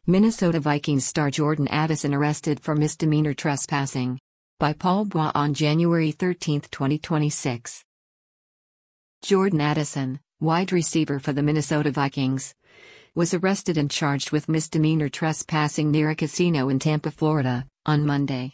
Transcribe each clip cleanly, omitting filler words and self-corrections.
Minnesota Vikings star Jordan Addison arrested for misdemeanor trespassing. By Paul Bois on January 13, 2026. Jordan Addison, wide receiver for the Minnesota Vikings, was arrested and charged with misdemeanor trespassing near a casino in Tampa, Florida, on Monday.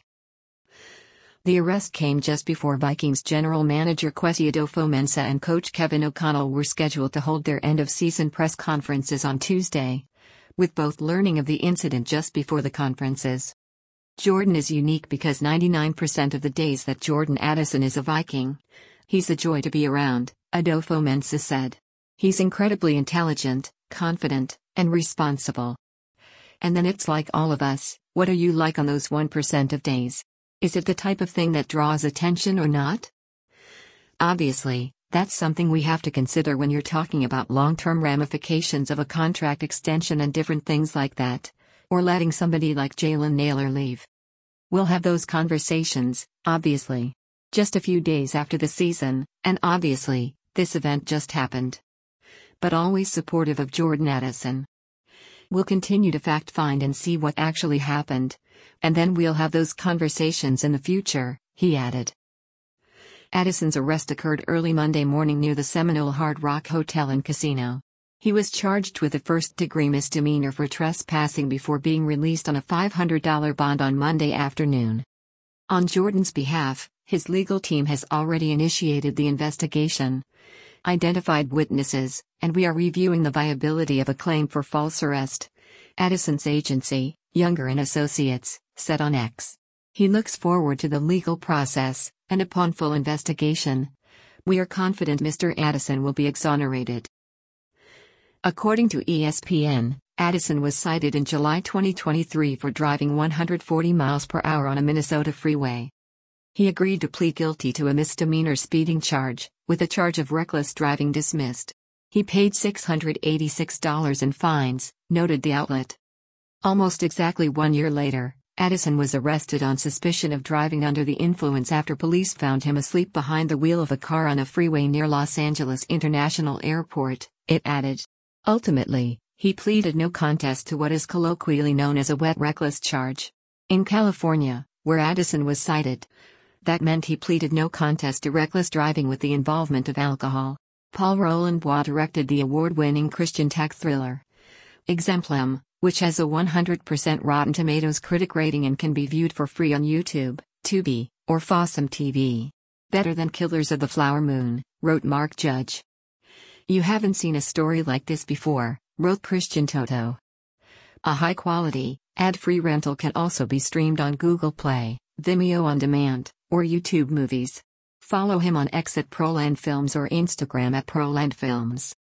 The arrest came just before Vikings general manager Kwesi Adofo-Mensah and coach Kevin O'Connell were scheduled to hold their end-of-season press conferences on Tuesday, with both learning of the incident just before the conferences. Jordan is unique because 99% of the days that Jordan Addison is a Viking, he's a joy to be around, Adofo-Mensah said. He's incredibly intelligent, confident, and responsible. And then it's like all of us, what are you like on those 1% of days? Is it the type of thing that draws attention or not? Obviously, that's something we have to consider when you're talking about long-term ramifications of a contract extension and different things like that, or letting somebody like Jalen Nailor leave. We'll have those conversations, obviously. Just a few days after the season, and obviously, this event just happened. But always supportive of Jordan Addison. We'll continue to fact-find and see what actually happened, and then we'll have those conversations in the future, he added. Addison's arrest occurred early Monday morning near the Seminole Hard Rock Hotel and Casino. He was charged with a first-degree misdemeanor for trespassing before being released on a $500 bond on Monday afternoon. On Jordan's behalf, his legal team has already initiated the investigation, identified witnesses, and we are reviewing the viability of a claim for false arrest, Addison's agency, Younger and Associates, said on X. He looks forward to the legal process, and upon full investigation, we are confident Mr. Addison will be exonerated. According to ESPN, Addison was cited in July 2023 for driving 140 miles per hour on a Minnesota freeway. He agreed to plead guilty to a misdemeanor speeding charge, with a charge of reckless driving dismissed. He paid $686 in fines, noted the outlet. Almost exactly 1 year later, Addison was arrested on suspicion of driving under the influence after police found him asleep behind the wheel of a car on a freeway near Los Angeles International Airport, it added. Ultimately, he pleaded no contest to what is colloquially known as a wet reckless charge. In California, where Addison was cited, that meant he pleaded no contest to reckless driving with the involvement of alcohol. Paul Roland Bois directed the award-winning Christian tech thriller Exemplum, which has a 100% Rotten Tomatoes critic rating and can be viewed for free on YouTube, Tubi, or Fossum TV. Better than Killers of the Flower Moon, wrote Mark Judge. You haven't seen a story like this before, wrote Christian Toto. A high-quality, ad-free rental can also be streamed on Google Play, Vimeo On Demand, or YouTube Movies. Follow him on X at Proland Films or Instagram at Proland Films.